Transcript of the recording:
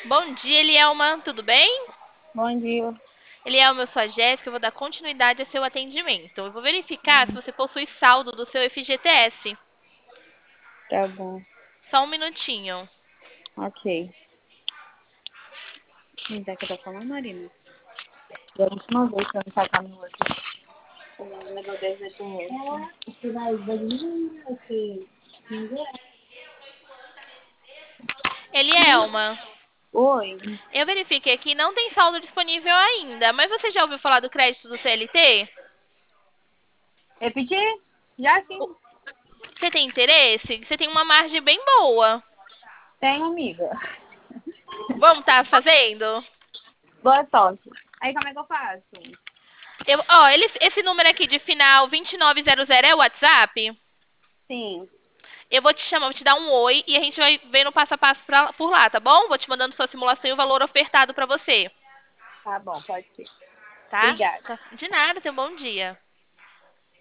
Bom dia, Elielma, tudo bem? Bom dia. Elielma, eu sou a Jéssica, eu vou dar continuidade ao seu atendimento. Eu vou verificar se você possui saldo do seu FGTS. Tá bom. Só um minutinho. Ok. Quem é que tá falando, Marina? Da última vez que eu não sacar no outro. O negócio desse é com você vai você. Elielma, Oi. eu verifiquei aqui, não tem saldo disponível ainda, mas você já ouviu falar do crédito do CLT? Repetir? Já sim. Você tem interesse? Você tem uma margem bem boa. Tenho, amiga. Vamos estar fazendo? Boa sorte. Aí como é que eu faço? Esse número aqui de final 2900 é o WhatsApp? Sim. Eu vou te chamar, vou te dar um oi e a gente vai vendo passo a passo por lá, tá bom? Vou te mandando sua simulação e o valor ofertado pra você, Tá bom, pode ser. tá? Obrigada. De nada, tenha um bom dia.